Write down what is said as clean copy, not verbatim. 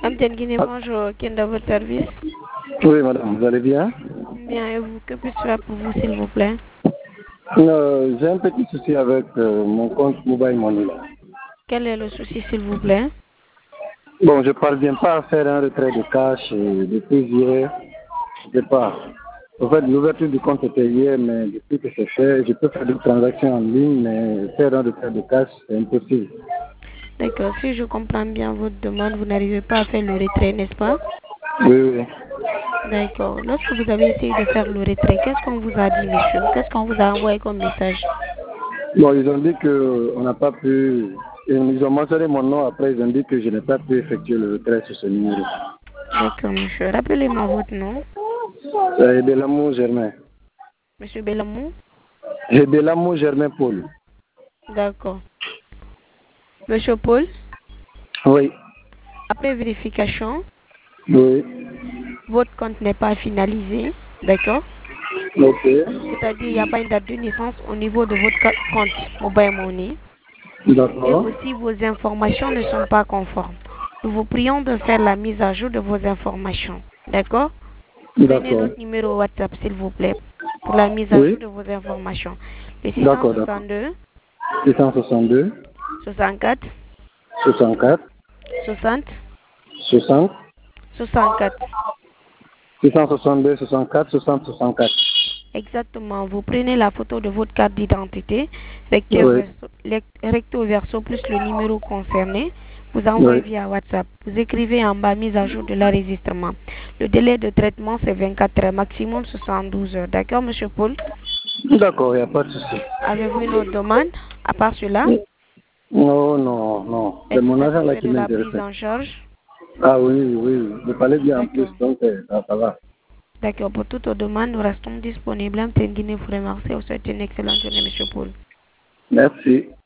Amten Guinée, bonjour. Qui est dans votre service? Oui, madame, vous allez bien? Bien, et vous? Que puis-je faire pour vous, s'il vous plaît? J'ai un petit souci avec mon compte Mobile Money là. Quel est le souci, s'il vous plaît? Bon, je ne parviens pas à faire un retrait de cash depuis hier. Je sais pas. En fait, l'ouverture du compte était hier, mais depuis que c'est fait, je peux faire des transactions en ligne, mais faire un retrait de cash, c'est impossible. D'accord. Si je comprends bien votre demande, vous n'arrivez pas à faire le retrait, n'est-ce pas? Oui, oui. D'accord. Lorsque vous avez essayé de faire le retrait, qu'est-ce qu'on vous a dit, monsieur? Qu'est-ce qu'on vous a envoyé comme message? Bon, ils ont dit qu'on n'a pas pu. Ils ont mentionné mon nom, après ils ont dit que je n'ai pas pu effectuer le retrait sur ce numéro. D'accord, monsieur. Rappelez-moi votre nom. C'est de l'amour Germain. Monsieur Bellamont? J'ai de l'amour Germain Paul. D'accord. Monsieur Paul, Oui. après vérification, Oui. votre compte n'est pas finalisé. D'accord? Ok. C'est-à-dire, il n'y a pas une date de naissance au niveau de votre compte Mobile Money. Et D'accord. aussi, vos informations ne sont pas conformes. Nous vous prions de faire la mise à jour de vos informations. D'accord? Prenez D'accord. notre numéro WhatsApp, s'il vous plaît, pour la mise à jour Oui. de vos informations. Le D'accord, d'accord. 662 662, 64 64, 60 60, 64. 662, 64, 60, 64. Exactement. Vous prenez la photo de votre carte d'identité, Oui. recto verso plus le numéro concerné. Vous envoyez Oui. via WhatsApp. Vous écrivez en bas mise à jour de l'enregistrement. Le délai de traitement, c'est 24 heures, maximum 72 heures. D'accord, monsieur Paul? D'accord, il n'y a pas de souci. Avez-vous une autre demande à part cela? Non, non, non. C'est Êtes-vous mon argent là satisfait qui de la prise m'intéresse. en charge? Ah oui, oui. Je parlais bien en plus, D'accord. donc ça va. D'accord. Pour toute demande, nous restons disponibles. Guinée vous remercie. Vous souhaite une excellente journée, monsieur Paul. Merci.